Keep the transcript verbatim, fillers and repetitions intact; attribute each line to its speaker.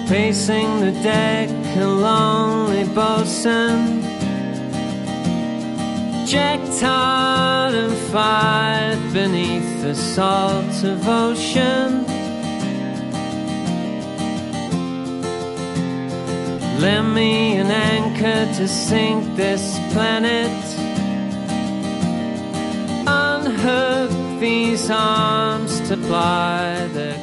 Speaker 1: pacing the deck, a lonely bosun, jacked hard and fired beneath the salt of ocean. Lend me an anchor to sink this planet, unhook these arms to ply their